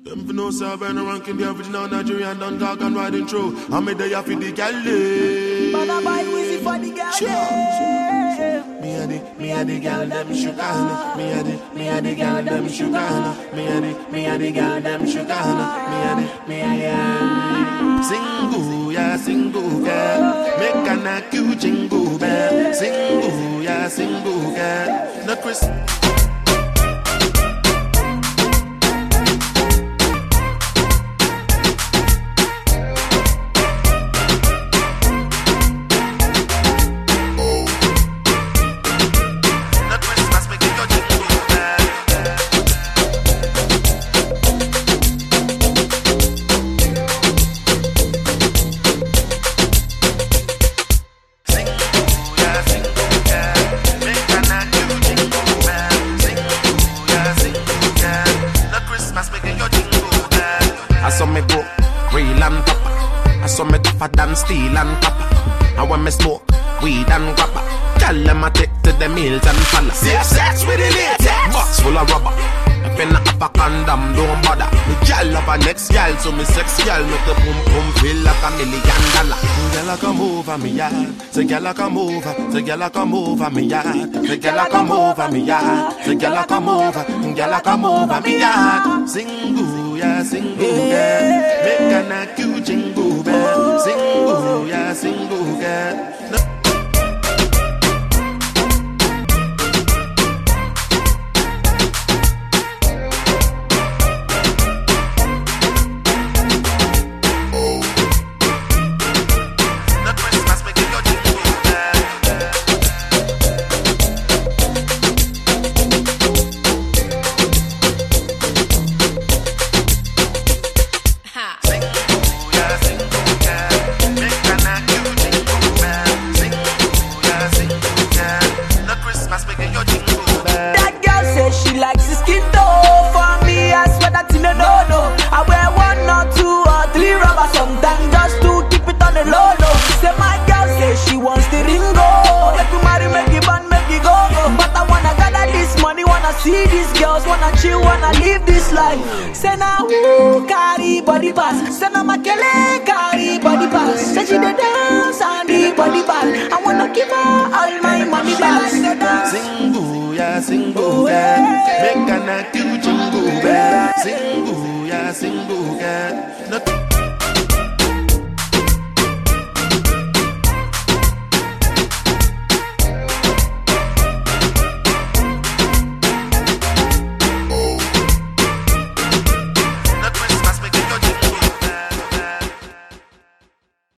Them for no Saban ranking the original Nigerian done talk and riding through. I made the for the gal. Man, I buy Wizzy for the gal. Me and the gal them sugar. Me and the gal them sugar. Me and the gal them sugar. Me and single, yeah, single girl. Make an acute jingle bell. Single, yeah, single girl. The Chris. Than steel and copper. And when me smoke weed and grappa, tell them I take to the mills and falla. Safe sex with the latex, box full of rubber. If you not have a condom, don't bother. Me gal have a next gal, so me sex gal make the boom boom feel like $1 million. Gal come over me yard, say gal come over, say gal come over me yard, say gal come over me yard, say gal come over me yard. Single, yeah, single girl, make an acute jingle bell. Single, yeah, single girl. See these girls wanna chill, wanna live this life. Say now who carry body pass. Say now my kele carry body pass. Say she the dance and the body pass. I wanna give her all my money back. Single, yeah, single girl. Make an acute jingle bell. Single, yeah, single